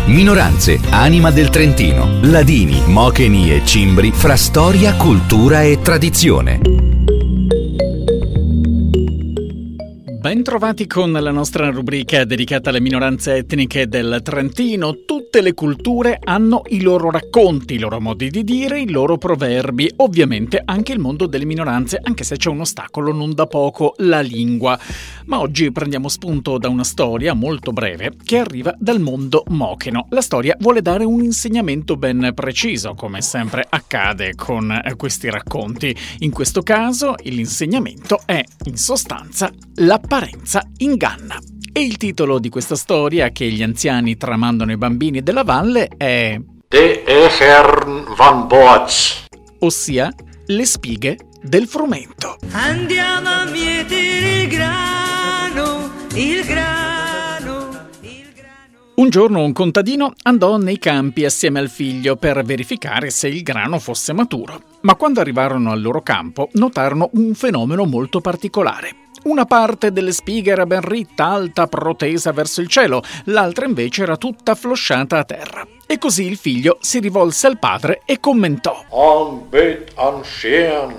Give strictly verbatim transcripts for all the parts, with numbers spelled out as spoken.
Minoranze, anima del Trentino, ladini, mocheni e cimbri fra storia, cultura e tradizione. Bentrovati con la nostra rubrica dedicata alle minoranze etniche del Trentino. Tutte le culture hanno i loro racconti, i loro modi di dire, i loro proverbi. Ovviamente anche il mondo delle minoranze, anche se c'è un ostacolo non da poco, la lingua. Ma oggi prendiamo spunto da una storia molto breve che arriva dal mondo mocheno. La storia vuole dare un insegnamento ben preciso, come sempre accade con questi racconti. In questo caso l'insegnamento è, in sostanza, l'apparenza inganna. E il titolo di questa storia che gli anziani tramandano ai bambini della valle è De Echern van Boaz, ossia le spighe del frumento. Andiamo a mietere il grano, il grano, il grano. Un giorno un contadino andò nei campi assieme al figlio per verificare se il grano fosse maturo. Ma quando arrivarono al loro campo notarono un fenomeno molto particolare. Una parte delle spighe era ben ritta, alta, protesa verso il cielo, l'altra invece era tutta flosciata a terra. E così il figlio si rivolse al padre e commentò: an bet an scheen,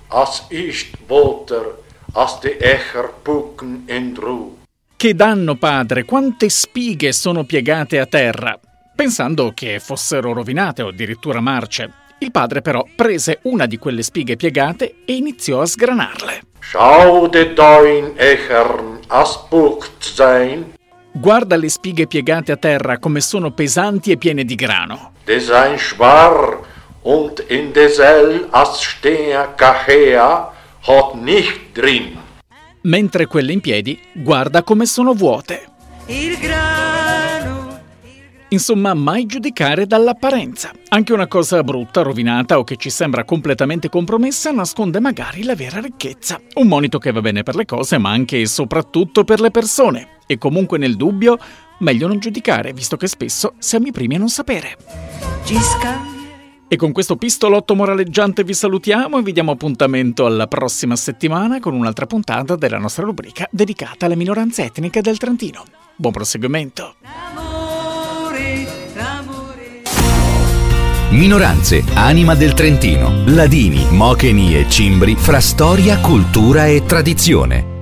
as ist boter, as de Echer pucken in dru. Che danno, padre, quante spighe sono piegate a terra! Pensando che fossero rovinate o addirittura marce. Il padre però prese una di quelle spighe piegate e iniziò a sgranarle. Schau de dein Echern, as puckt sein, Guarda le spighe piegate a terra come sono pesanti e piene di grano. de sein schwar, und in desel as stea cachea, hat nicht drin. Mentre quelle in piedi, guarda come sono vuote. Il grano. Insomma, mai giudicare dall'apparenza. Anche una cosa brutta, rovinata o che ci sembra completamente compromessa nasconde magari la vera ricchezza. Un monito che va bene per le cose, ma anche e soprattutto per le persone. E comunque nel dubbio, meglio non giudicare, visto che spesso siamo i primi a non sapere. Ci scambieremo. E con questo pistolotto moraleggiante vi salutiamo e vi diamo appuntamento alla prossima settimana con un'altra puntata della nostra rubrica dedicata alle minoranze etniche del Trentino. Buon proseguimento! Minoranze, anima del Trentino, ladini, mocheni e cimbri fra storia, cultura e tradizione.